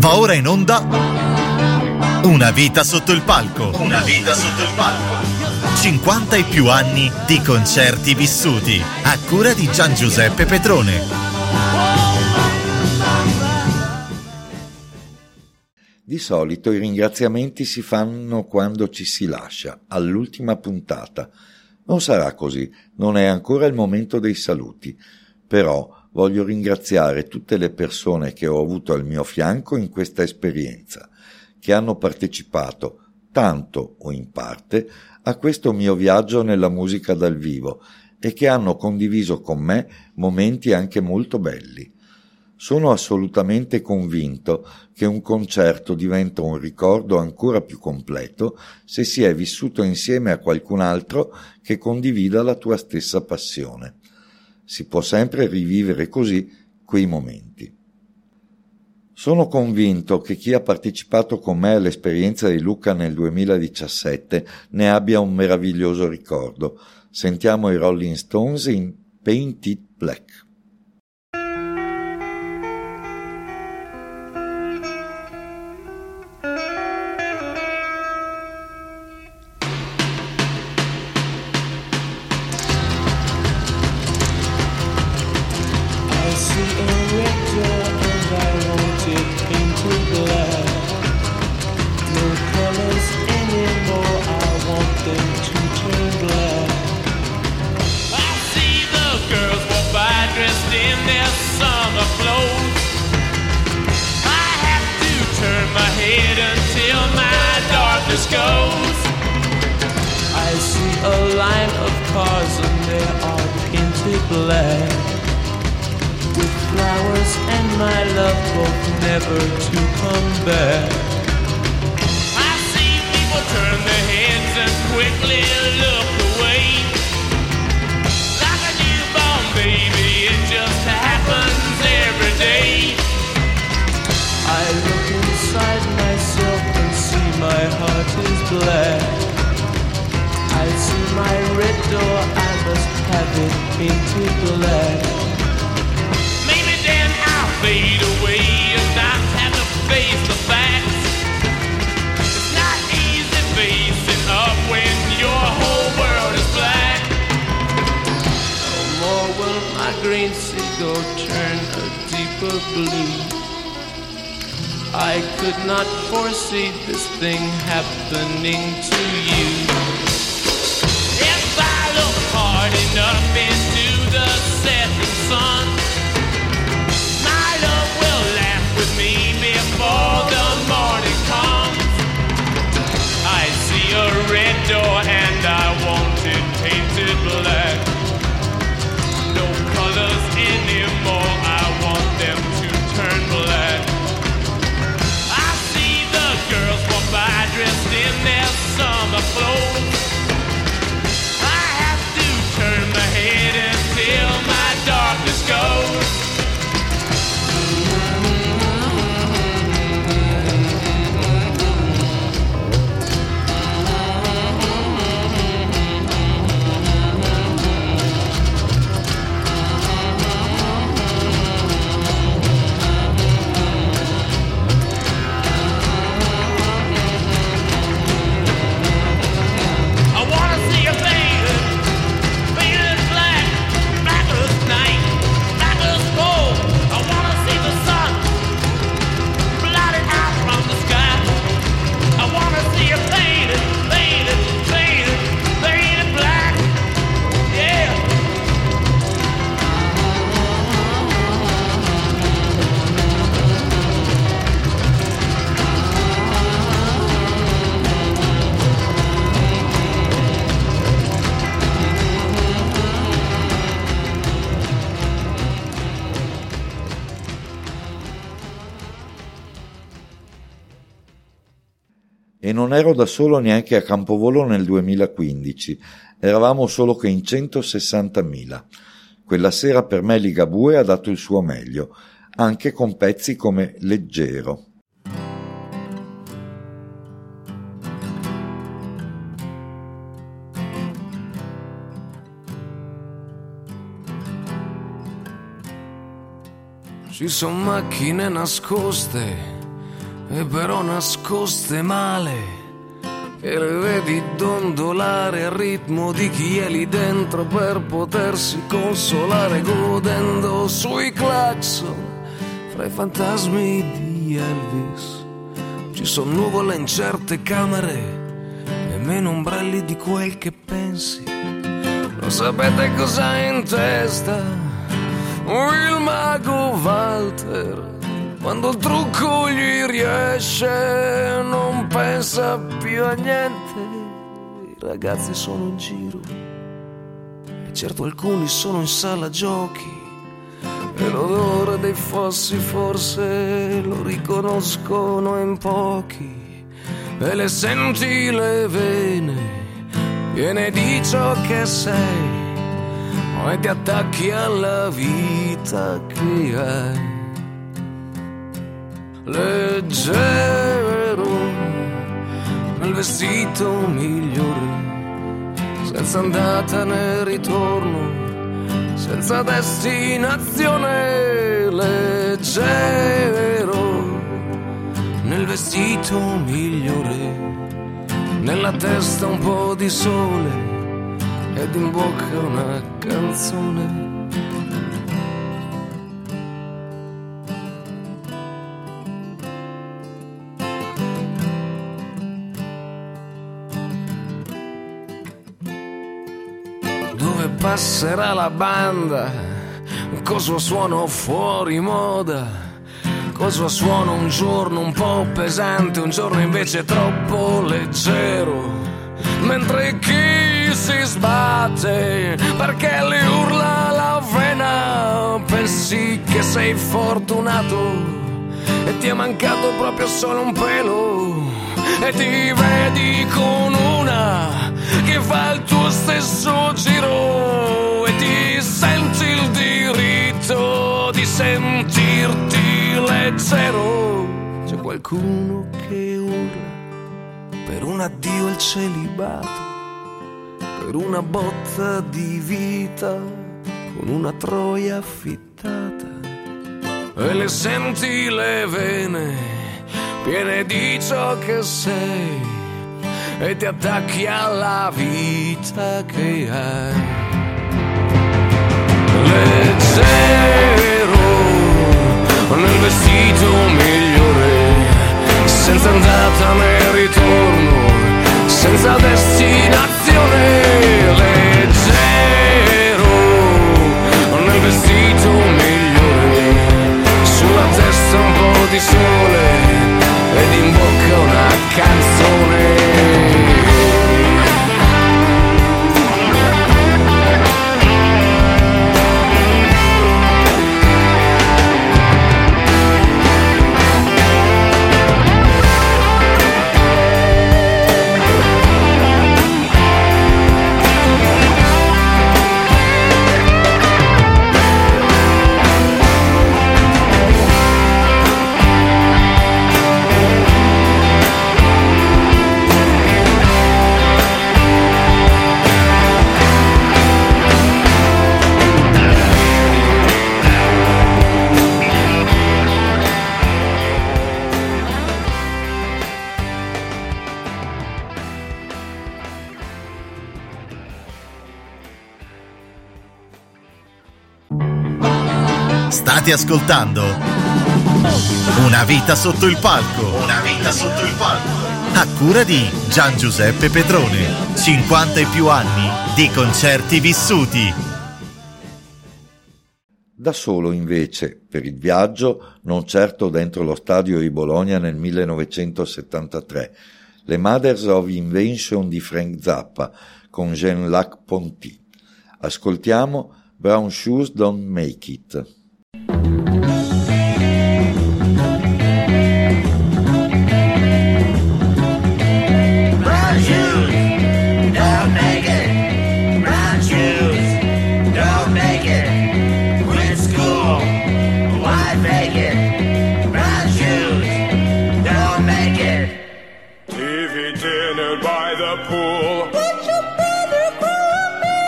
Va ora in onda Una vita sotto il palco. Una vita sotto il palco. 50 e più anni di concerti vissuti a cura di Gian Giuseppe Petrone. Di solito i ringraziamenti si fanno quando ci si lascia, all'ultima puntata. Non sarà così, non è ancora il momento dei saluti, però voglio ringraziare tutte le persone che ho avuto al mio fianco in questa esperienza, che hanno partecipato, tanto o in parte, a questo mio viaggio nella musica dal vivo e che hanno condiviso con me momenti anche molto belli. Sono assolutamente convinto che un concerto diventa un ricordo ancora più completo se si è vissuto insieme a qualcun altro che condivida la tua stessa passione. Si può sempre rivivere così quei momenti. Sono convinto che chi ha partecipato con me all'esperienza di Lucca nel 2017 ne abbia un meraviglioso ricordo. Sentiamo i Rolling Stones in Paint It Black. I could not foresee this thing happening to you. If I look hard enough into the setting sun, my love will laugh with me before the morning comes. I see a red door and I want it painted black. No colors anymore, I want them to turn black. Dressed in their summer clothes, I have to turn my head until my darkness goes. E non ero da solo neanche a Campovolo nel 2015, eravamo solo che in 160.000. Quella sera per me Ligabue ha dato il suo meglio, anche con pezzi come Leggero. Ci sono macchine nascoste e però nascoste male, che le vedi dondolare al ritmo di chi è lì dentro per potersi consolare, godendo sui clacson fra i fantasmi di Elvis. Ci sono nuvole in certe camere e meno ombrelli di quel che pensi. Lo sapete cosa ha in testa il mago Walter? Quando il trucco gli riesce non pensa più a niente. I ragazzi sono in giro e certo alcuni sono in sala giochi, e l'odore dei fossi forse lo riconoscono in pochi, e le senti le vene piene di ciò che sei, e ti attacchi alla vita che hai. Leggero nel vestito migliore, senza andata né ritorno, senza destinazione. Leggero nel vestito migliore, nella testa un po' di sole ed in bocca una canzone. Dove passerà la banda col suo suono fuori moda, col suo suono un giorno un po' pesante, un giorno invece troppo leggero, mentre chi si sbatte perché le urla la vena, pensi che sei fortunato e ti è mancato proprio solo un pelo, e ti vedi con una che fa il tuo stesso giro, e ti senti il diritto di sentirti leggero. C'è qualcuno che urla per un addio al celibato, per una botta di vita con una troia affittata, e le senti le vene piene di ciò che sei, e ti attacchi alla vita che hai. Leggero nel vestito migliore, senza andata né ritorno, senza destinazione. Leggero nel vestito migliore, sulla testa un po' di sole ed in bocca una canzone. State ascoltando Una vita sotto il palco. Una vita sotto il palco. A cura di Gian Giuseppe Petrone. 50 e più anni di concerti vissuti. Da solo invece, per il viaggio, non certo dentro lo stadio di Bologna nel 1973, le Mothers of Invention di Frank Zappa con Jean-Luc Ponty. Ascoltiamo Brown Shoes Don't Make It.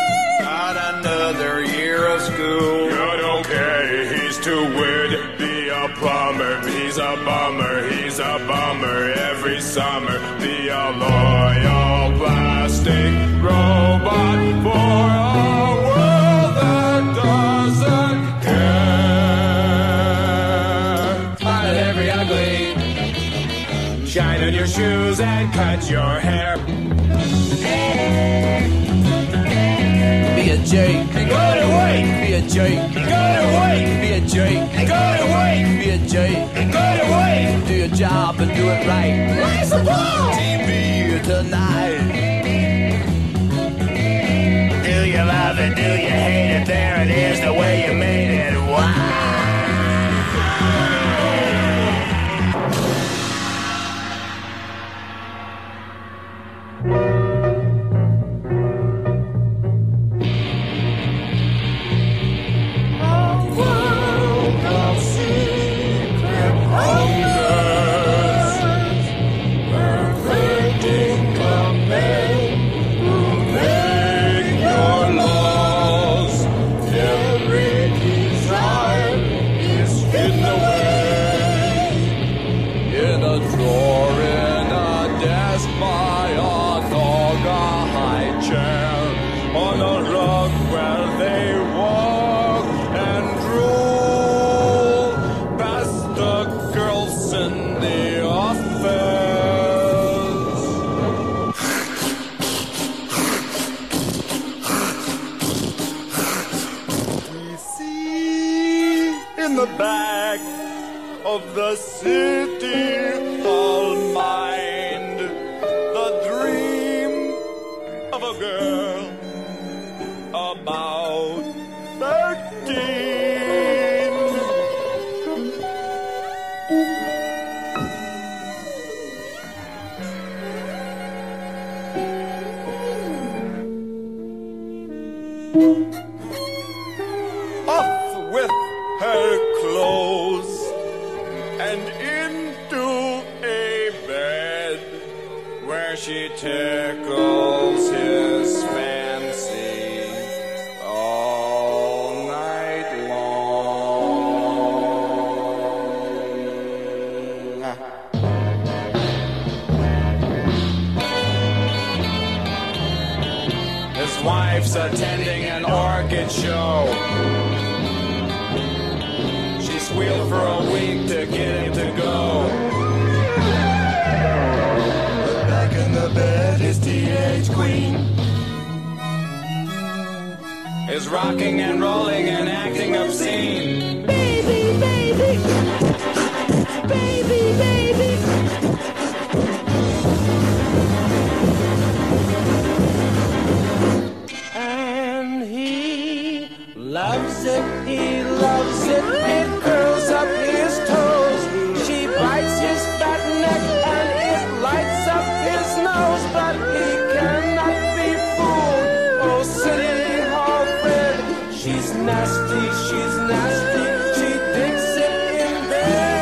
Too weird, be a plumber, he's a bummer every summer. Be a loyal plastic robot for a world that doesn't care. Smile at every ugly, shine on your shoes and cut your hair. Be a jerk, go to work. Be a jerk, go to work. Be a jerk, go to work. Be a jerk, go to work. Do your job and do it right. Raise the ball. TV tonight. Do you love it? Do you hate it? There it is, the way you made it. Wow. The city, all mind, the dream of a girl about 13. Off with her clothes and into a bed where she tickles his fancy all night long. His wife's attending an orchid show. Wheel for a week to get him to go. But back in the bed, his teenage queen is rocking and rolling and acting obscene. Baby, baby, baby, baby. And he loves it, he loves it. It curls up his toes. She bites his fat neck and it lights up his nose. But he cannot be fooled. Oh, City Hall Fred, she's nasty, she's nasty. She digs it in bed.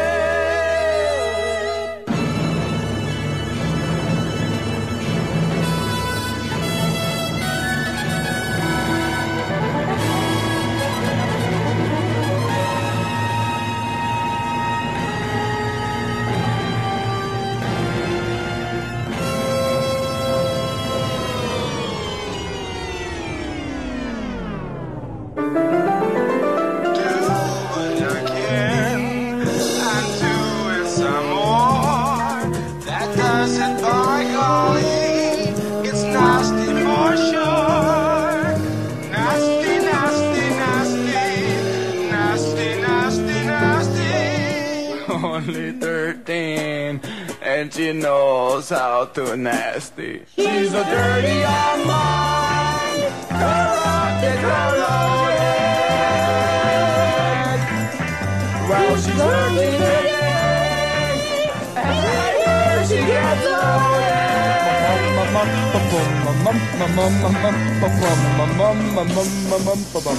Only 13, and she knows how to nasty. She's a dirty old mom, corrupted, corroded. Well, she's working and later she gets loaded.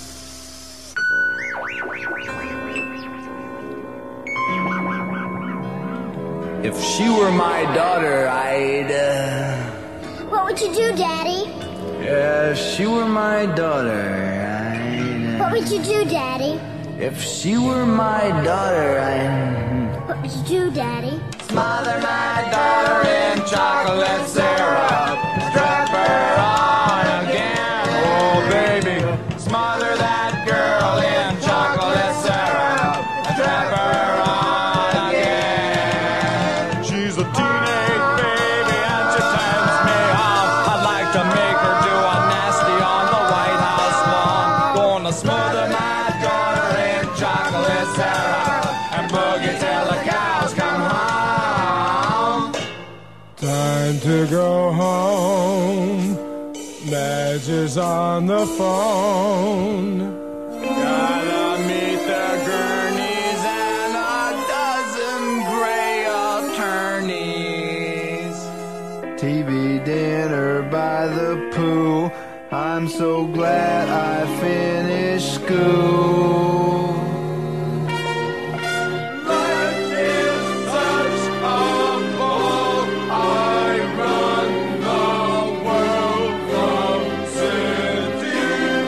If she were my daughter, I'd... What would you do, Daddy? If she were my daughter, I'd... What would you do, Daddy? If she were my daughter, I'd... What would you do, Daddy? Smother my daughter in chocolate syrup. Strap her on again. Oh, baby. Smother that girl in chocolate syrup. Strap her on again. She's a teenage baby and she turns me on. I'd like to make her do a nasty on the White House lawn. Gonna smother my daughter in chocolate syrup and boogie till the cows come home. Time to go home. Madge is on the phone. Gotta meet the Gurneys and a dozen gray attorneys. TV dinner by the pool. I'm so glad I finished school. Life is such a ball. I run the world from city.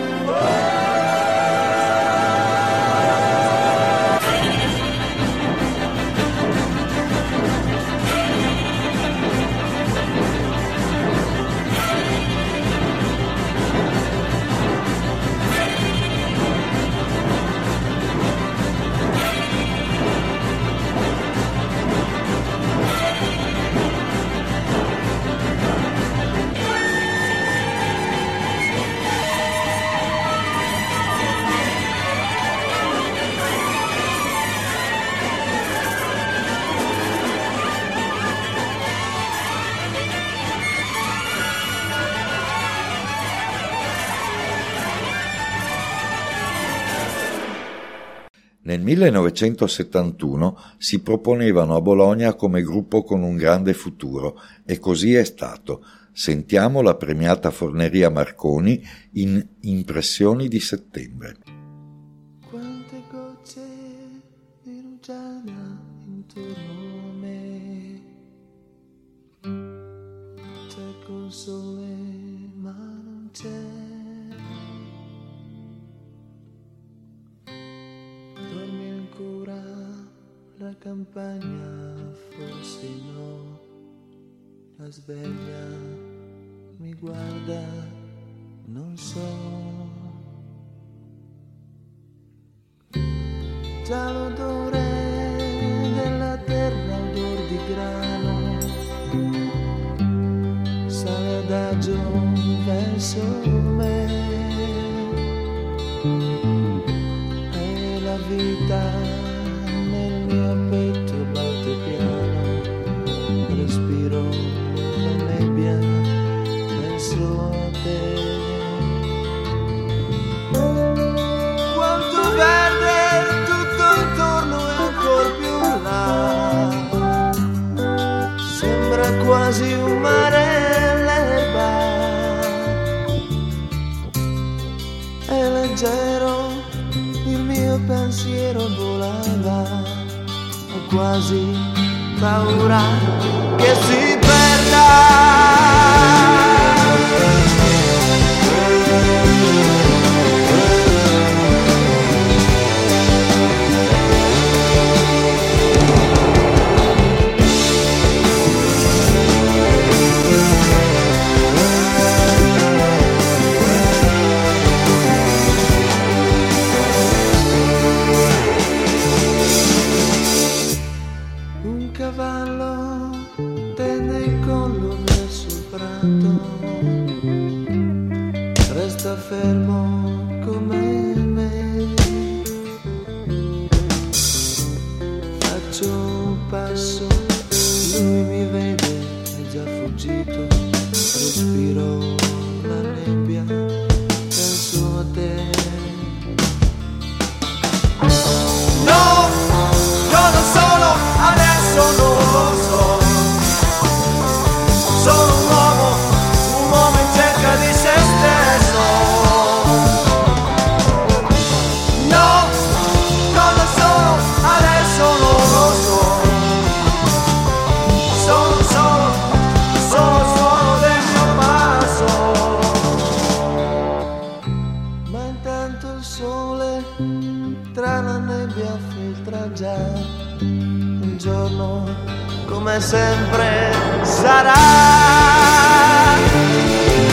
Nel 1971 si proponevano a Bologna come gruppo con un grande futuro e così è stato. Sentiamo la premiata Forneria Marconi in Impressioni di settembre. Quante gocce di rugiada intorno a me. Cerco il sole ma non c'è. Dormi ancora la campagna, forse no. La sveglia mi guarda, non so. Già l'odore della terra, odor di grano, sale adagio verso me. E la vita nel mio petto batte piano, respiro la nebbia, penso a te. Quanto verde tutto intorno e ancor più là, sembra quasi un mare l'erba, è leggero il mio pensiero volava, ho quasi paura che si perda. Un cavallo tende il collo verso il prato, un'altra già, un giorno come sempre sarà.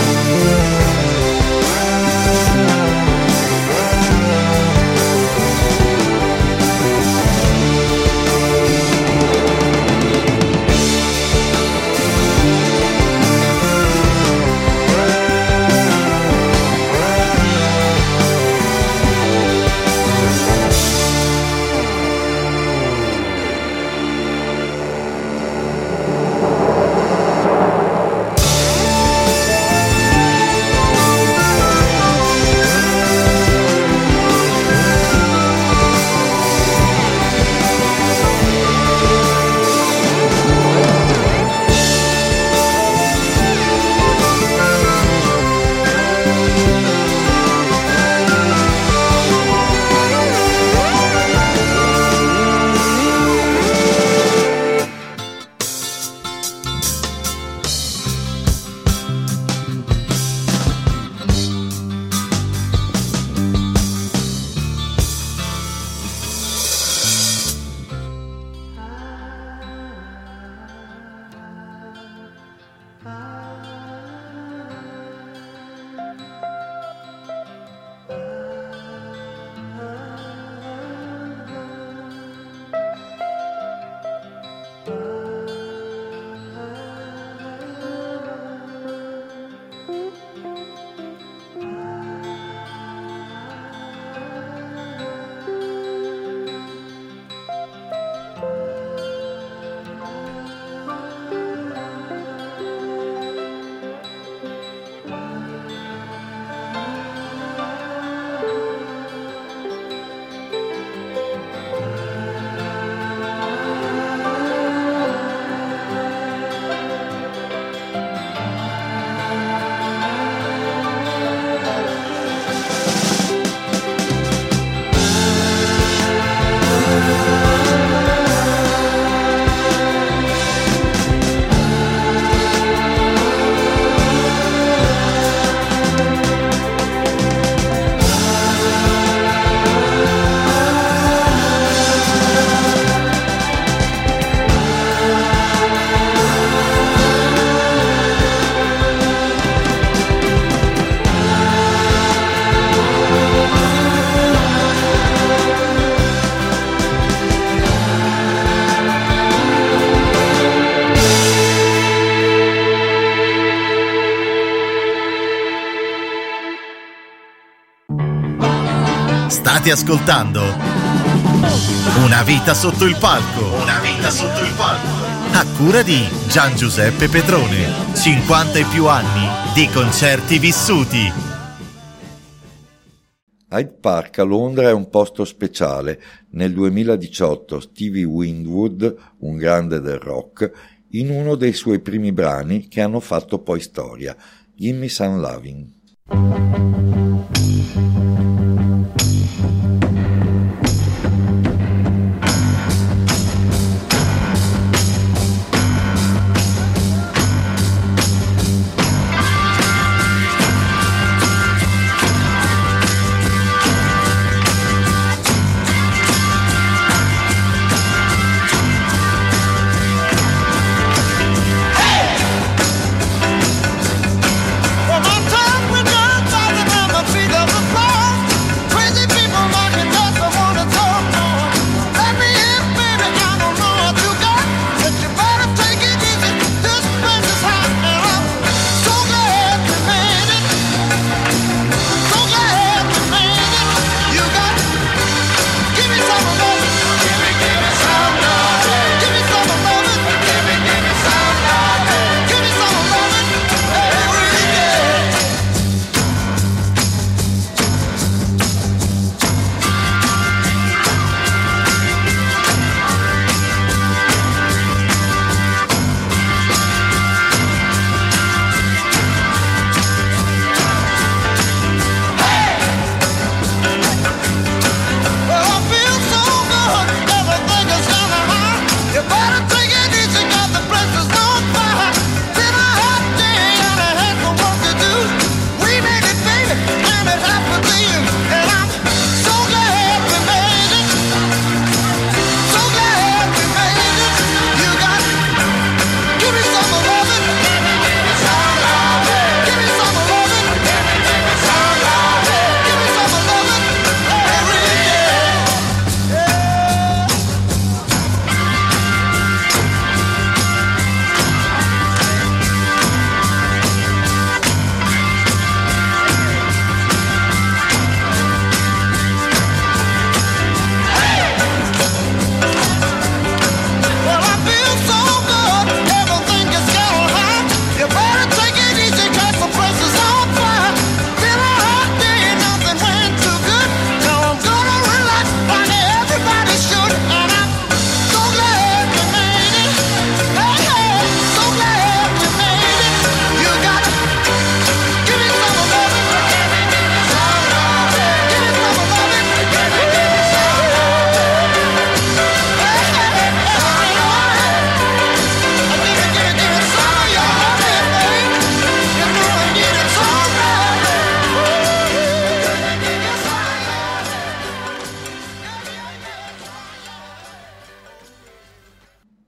State ascoltando Una vita sotto il palco. Una vita sotto il palco. A cura di Gian Giuseppe Petrone. 50 e più anni di concerti vissuti. Hyde Park a Londra è un posto speciale. Nel 2018 Stevie Winwood, un grande del rock, in uno dei suoi primi brani che hanno fatto poi storia, Gimme Some Lovin'. Well, my tongue will jump out and my feet on the floor.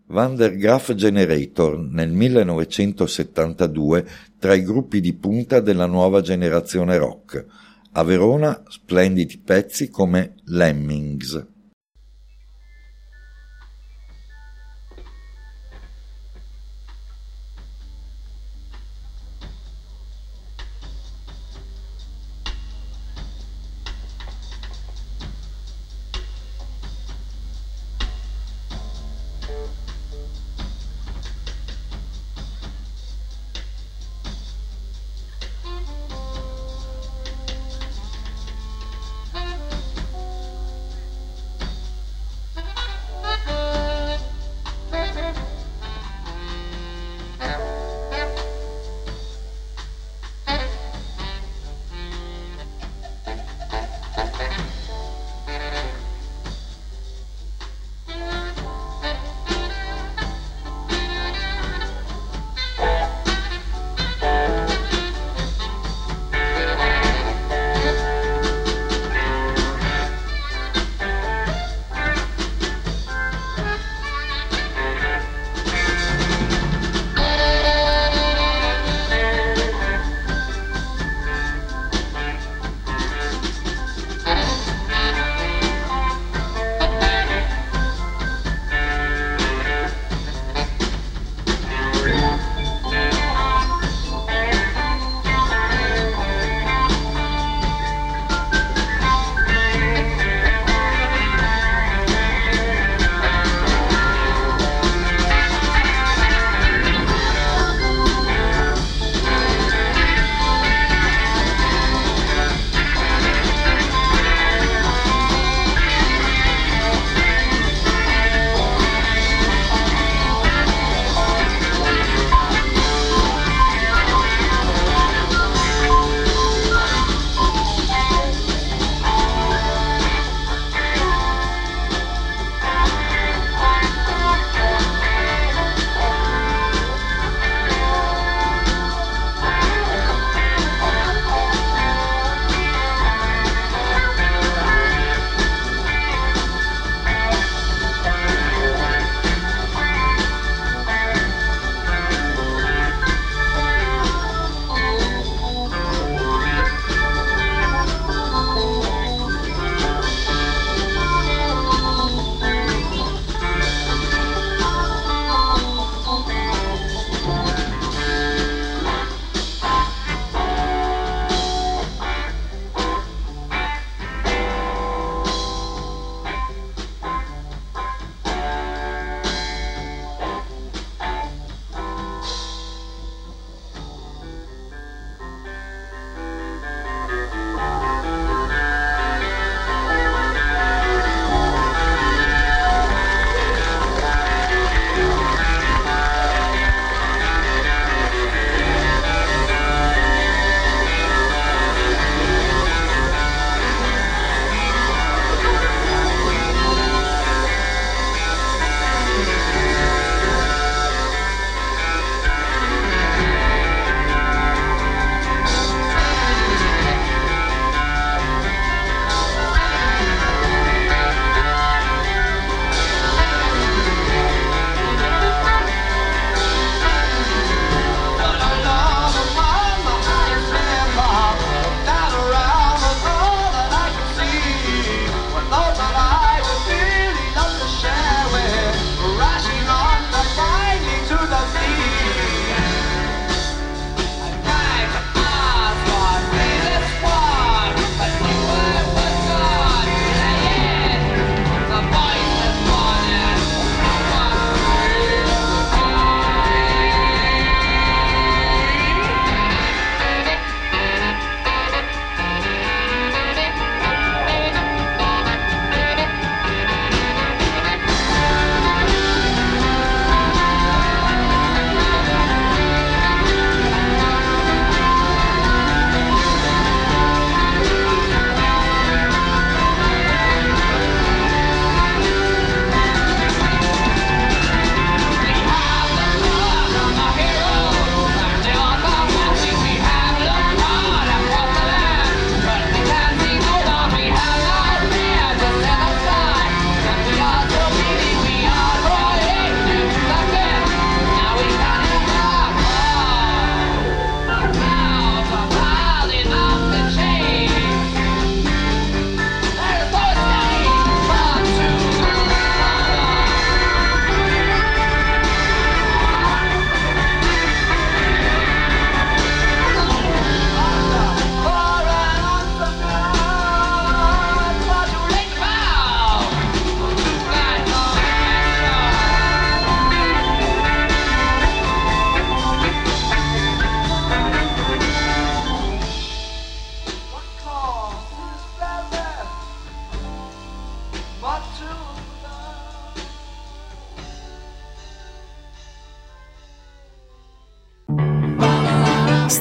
Van der Graaf Generator nel 1972 tra i gruppi di punta della nuova generazione rock. A Verona splendidi pezzi come Lemmings.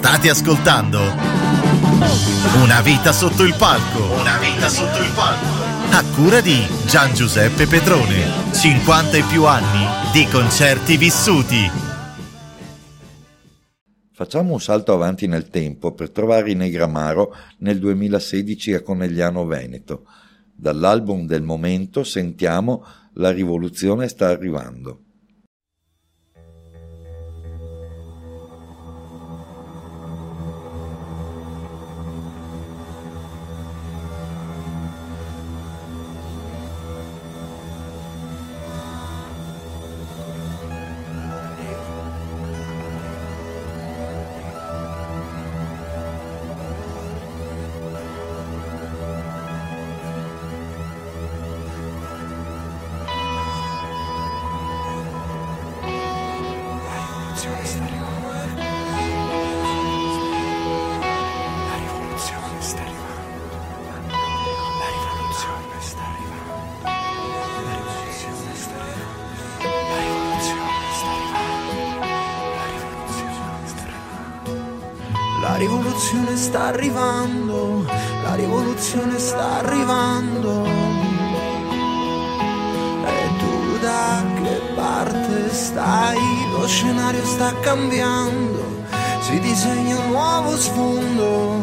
State ascoltando Una vita sotto il palco. Una vita sotto il palco. A cura di Gian Giuseppe Petrone. 50 e più anni di concerti vissuti. Facciamo un salto avanti nel tempo per trovare i Negramaro nel 2016 a Conegliano Veneto. Dall'album del momento sentiamo La rivoluzione sta arrivando. La rivoluzione sta arrivando, la rivoluzione sta arrivando. E tu da che parte stai? Lo scenario sta cambiando, si disegna un nuovo sfondo.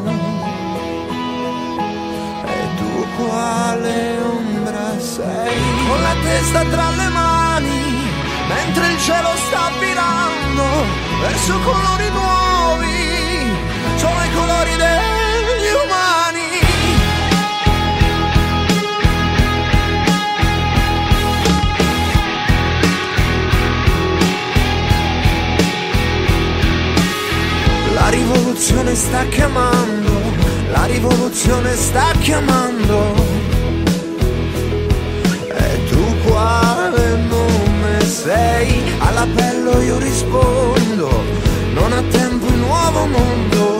E tu quale ombra sei? Con la testa tra le mani, mentre il cielo sta virando verso colori nuovi. Sono i colori degli umani. La rivoluzione sta chiamando, la rivoluzione sta chiamando. E tu quale nome sei? All'appello io rispondo, non ha tempo il nuovo mondo.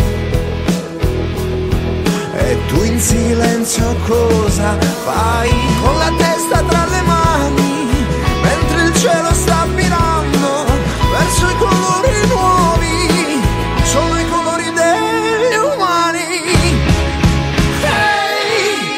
E tu in silenzio cosa fai? Con la testa tra le mani, mentre il cielo sta virando verso i colori nuovi. Sono i colori degli umani. Ehi,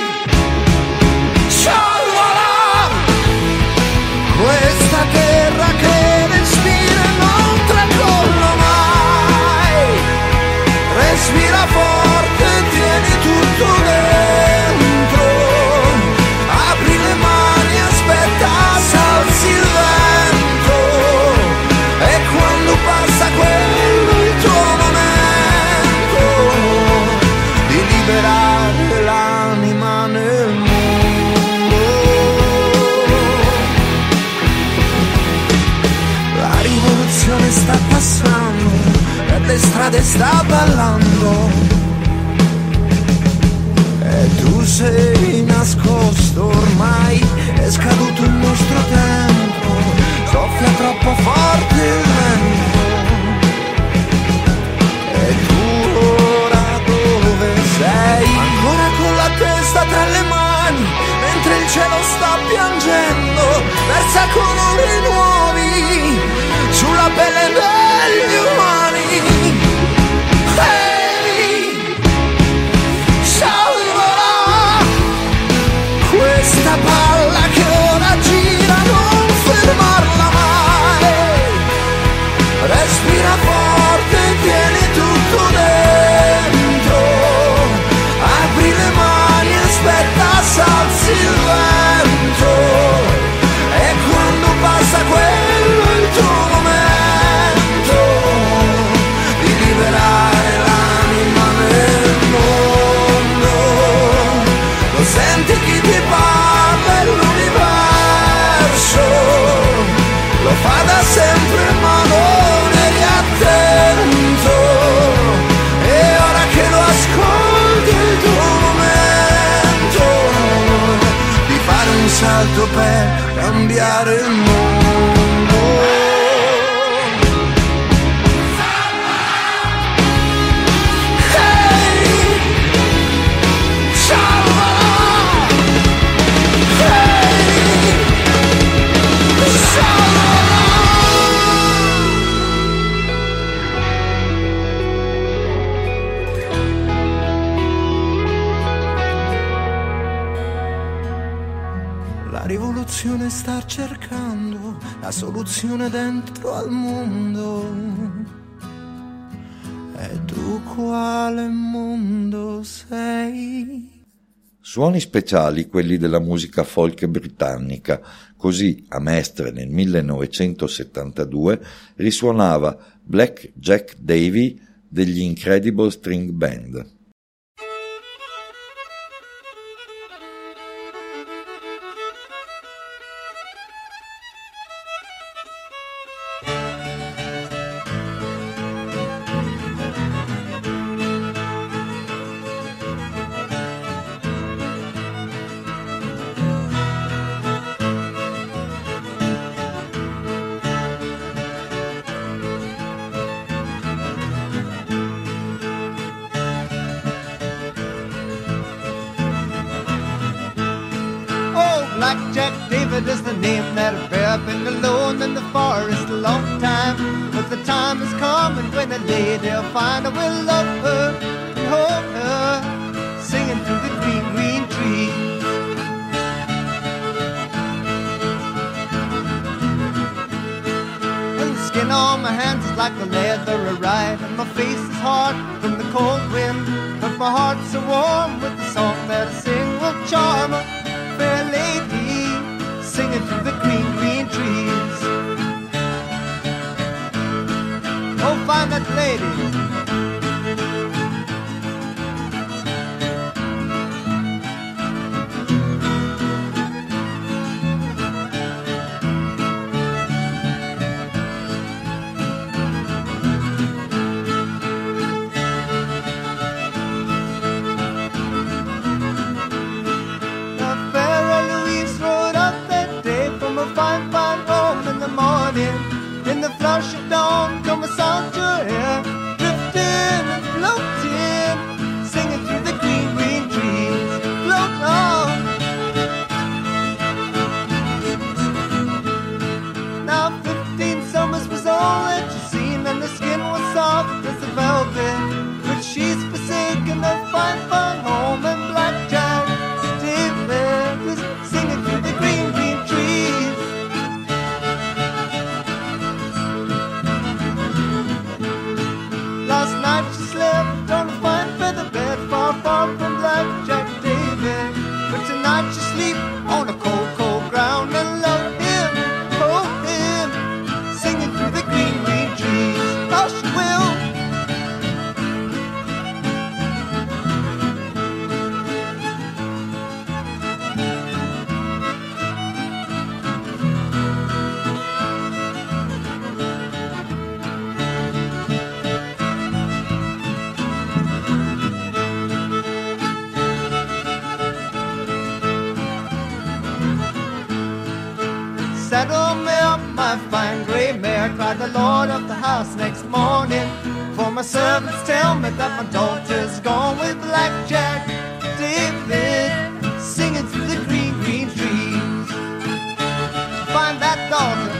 scialala, questa terra che respira non tracollo mai. Respira forte, tieni tutto dentro. Apri le mani, aspetta, salsi il vento. E quando passa quello è il tuo momento di liberare l'anima nel mondo. La rivoluzione sta passando, per le strade sta ballando. E tu sei nascosto ormai, è scaduto il nostro tempo, soffia troppo forte il vento. E tu ora dove sei? Ancora con la testa tra le mani, mentre il cielo sta piangendo, versa colori nuovi sulla pelle degli umani. Questa palla che ora gira, non fermarla mai. Respira forte, tieni tutto dentro. Apri le mani, aspetta, salsi il vento. E quando passa quello è il tuo momento di liberare l'anima nel mondo. Lo senti chi ti parla è l'universo, lo fa da sempre ma non eri attento. E ora che lo ascolti è il tuo momento di fare un salto per cambiare il mondo. soluzione star cercando, la soluzione dentro al mondo. E tu quale mondo sei? Suoni speciali quelli della musica folk britannica, così a Mestre nel 1972 risuonava Black Jack Davy degli Incredible String Band. Black Jack David is the name that I bear. I've been alone in the forest a long time, but the time is coming when a lady will find I will love her and hold her, singing through the green, green trees. And the skin on my hands is like the leather I ride, and my face is hard from the cold wind, but my heart's so warm with the song that I sing will charm her. Fair lady, singing through the green, green trees. Oh, find that lady. In the flush of dawn, come a sound to air, drifting and floating, singing through the green, green trees. Float on. Now 15 summers was all that you seen, and the skin was soft as the velvet, but she's forsaken the fine, fine home, and Black Jack David is singing through the green, green trees. Last night she slept on a fine feather bed, far, far from Black Jack David. But tonight she sleep on a cold, cold ground and love him, hold him, singing through the green, green trees. Oh, she will. Saddle me up, my fine grey mare, cried the lord of the house next morning. For my servants tell me that my daughter's gone with Black Jack David, singing through the green, green trees. Find that daughter.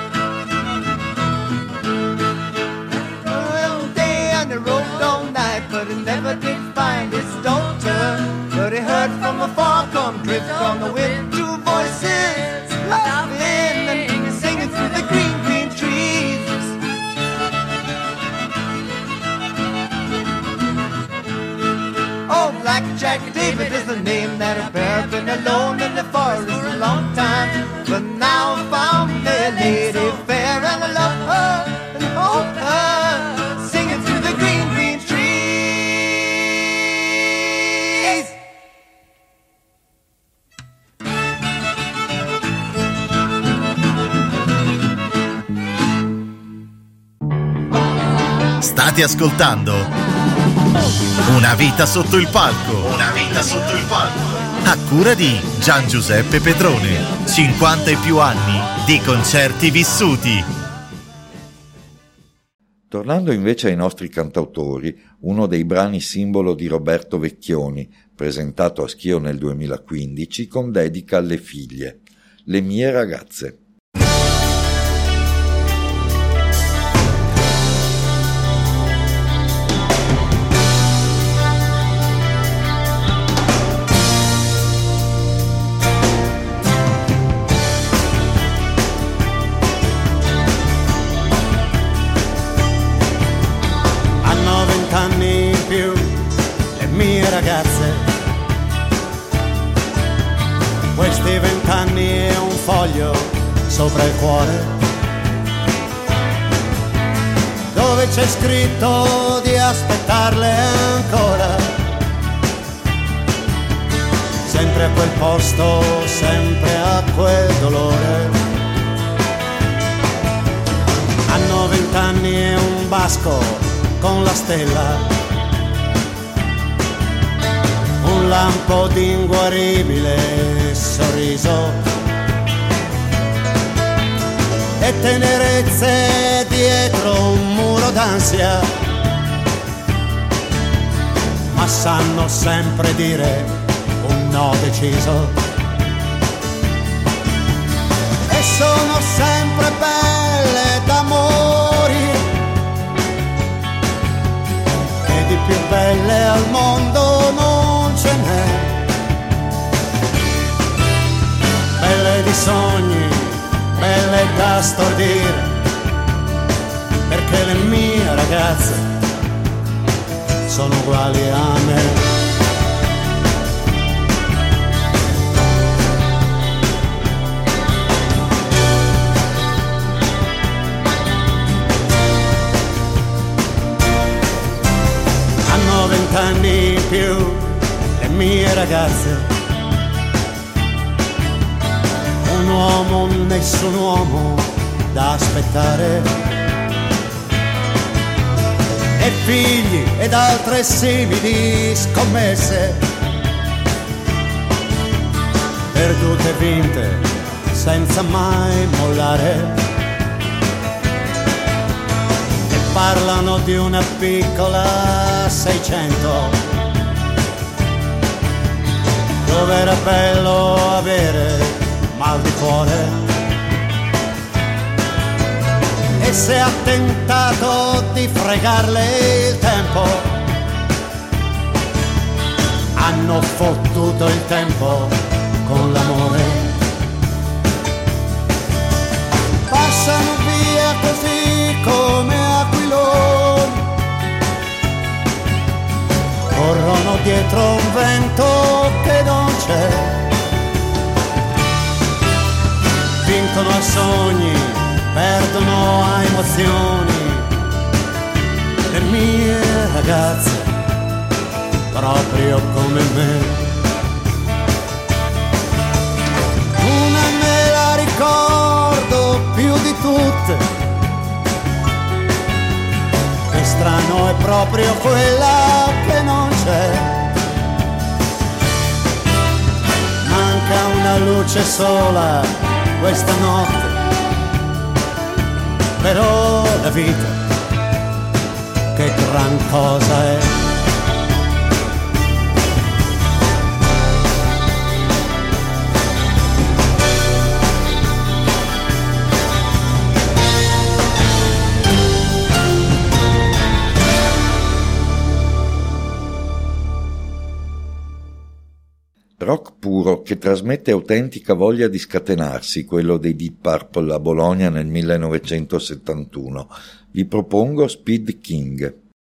All day and he rode all night, but he never did find his daughter. But he heard from afar come drift on the wind two voices, laughing and singing through the green, green trees. Oh, Black Jack David is the name that I bear. Been alone in the forest for a long time, but now I found me a lady fair, and I love her and hold her, singing through the green, green trees. State ascoltando Una vita sotto il palco. Una vita sotto il palco. A cura di Gian Giuseppe Petrone. 50 e più anni di concerti vissuti. Tornando invece ai nostri cantautori, uno dei brani simbolo di Roberto Vecchioni, presentato a Schio nel 2015 con dedica alle figlie, Le mie ragazze. foglio sopra il cuore, dove c'è scritto di aspettarle ancora, sempre a quel posto, sempre a quel dolore. Hanno 20 anni e un basco con la stella, un lampo di inguaribile sorriso e tenerezze dietro un muro d'ansia, ma sanno sempre dire un no deciso e sono sempre belle da morire, e di più belle al mondo non ce n'è, belle di sogni, belle da stordire, perché le mie ragazze sono uguali a me. Hanno 20 anni in più le mie ragazze, un uomo, nessun uomo da aspettare, e figli ed altre simili scommesse, perdute e vinte senza mai mollare, e parlano di una piccola 600 dove era bello avere mal di cuore, e se ha tentato di fregarle il tempo, hanno fottuto il tempo con l'amore. Passano via così come aquiloni, corrono dietro un vento che non c'è, vincono a sogni, perdono a emozioni, le mie ragazze proprio come me. Una me la ricordo più di tutte, che strano è proprio quella che non c'è, manca una luce sola questa notte, però la vita che gran cosa è. Rock puro che trasmette autentica voglia di scatenarsi, quello dei Deep Purple a Bologna nel 1971. Vi propongo Speed King.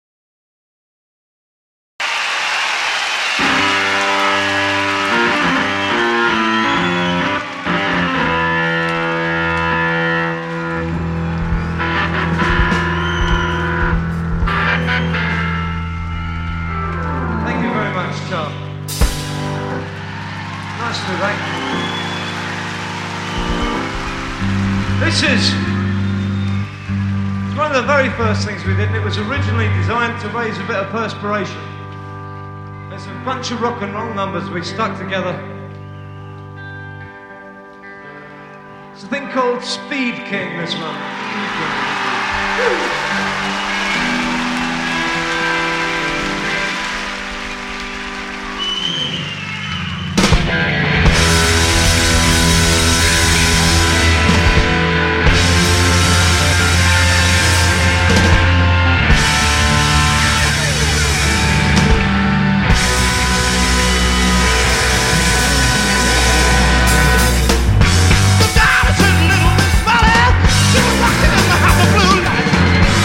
Thank you very much, Charles. Nice to be back. This is one of the very first things we did, and it was originally designed to raise a bit of perspiration. There's a bunch of rock and roll numbers we stuck together. It's a thing called Speed King, this one. She was rocking in the house of blue light.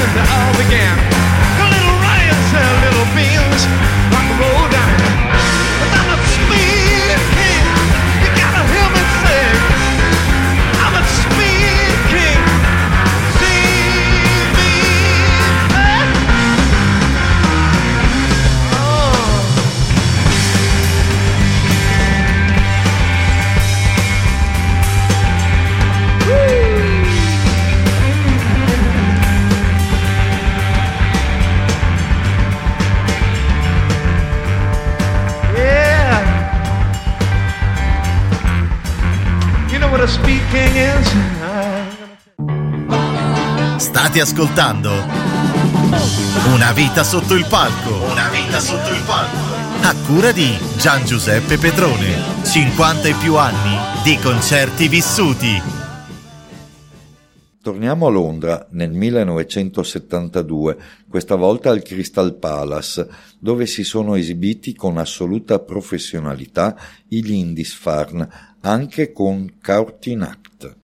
and it all began. A little riots and little beans rock and roll down. But I'm a speed king, you gotta hear me sing. I'm a speed king, see me. What a speed king is. State ascoltando Una vita sotto il palco. Una vita sotto il palco. A cura di Gian Giuseppe Petrone. 50 e più anni di concerti vissuti. Torniamo a Londra nel 1972, questa volta al Crystal Palace, dove si sono esibiti con assoluta professionalità i Lindisfarne, anche con Caught in Act.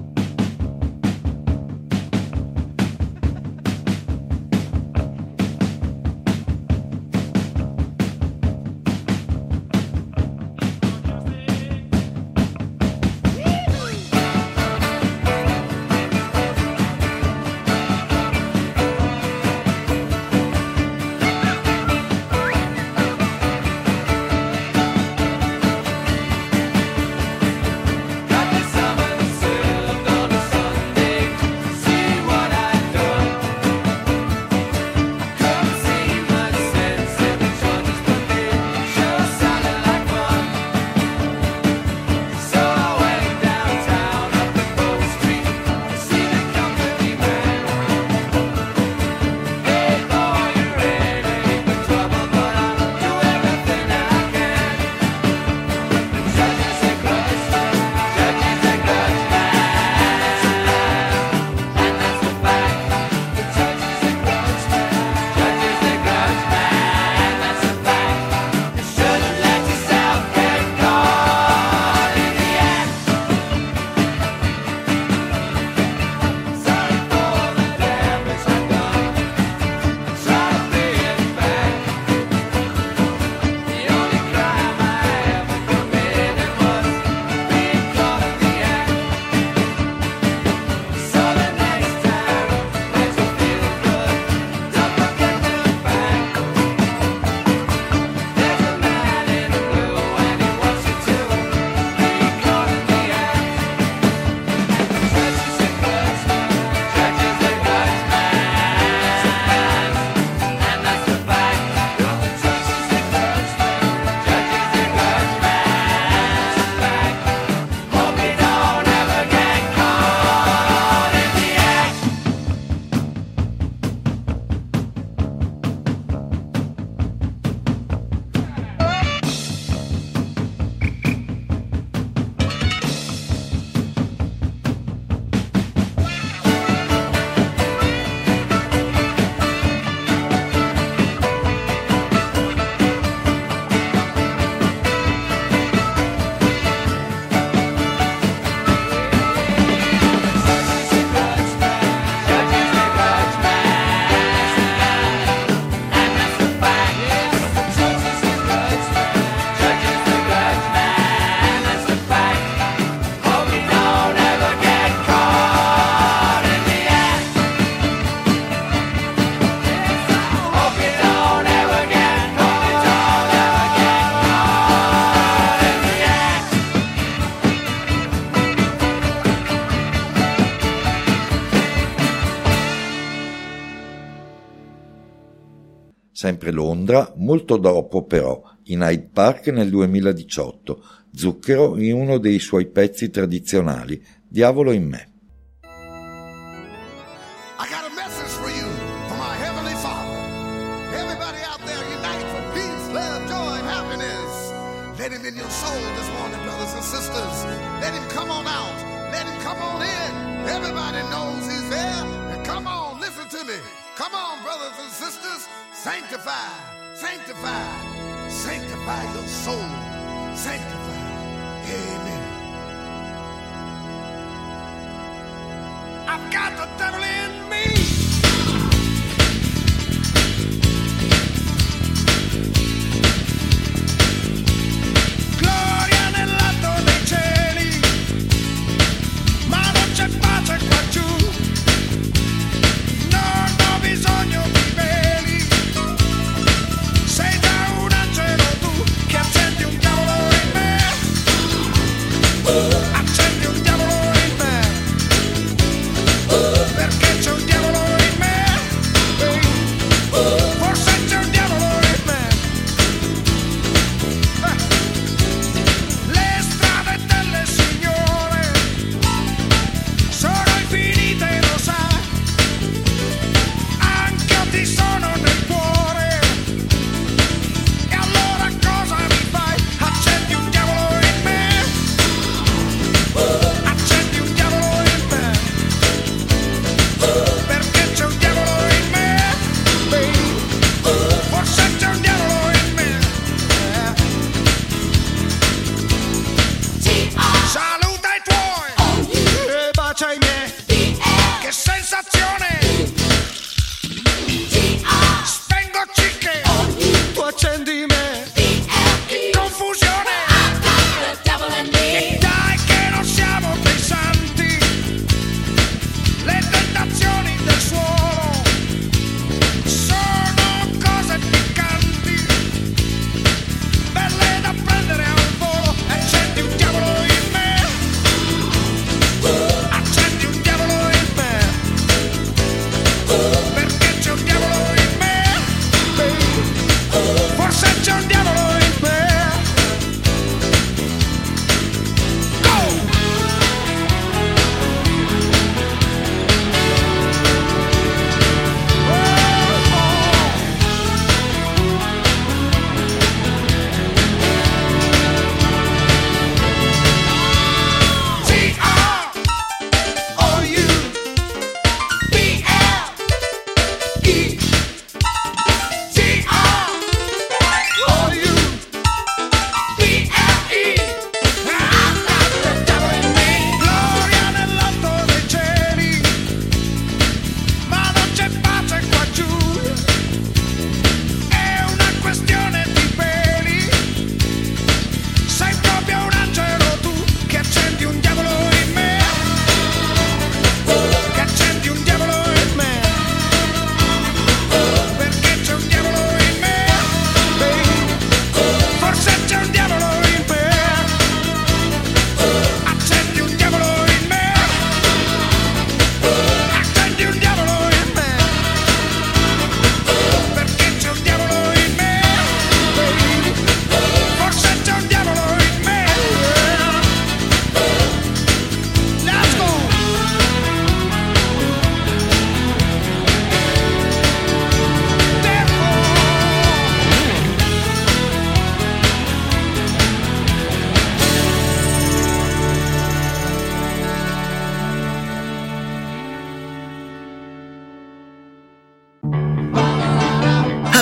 Sempre Londra, molto dopo però, in Hyde Park nel 2018, Zucchero in uno dei suoi pezzi tradizionali, Diavolo in me. I got a message for you from our Heavenly Father. Everybody out there, unite for peace, love, joy, and happiness. Let him in your soul this morning, brothers and sisters. Let him come on out. Let him come on in. Everybody knows he's there. And come on, listen to me. Come on, brothers and sisters. Sanctify, sanctify, sanctify your soul. Sanctify. Amen. I've got the devil in me.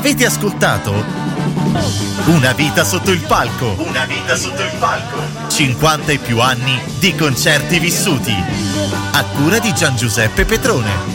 Avete ascoltato Una vita sotto il palco. Una vita sotto il palco. 50 e più anni di concerti vissuti. A cura di Gian Giuseppe Petrone.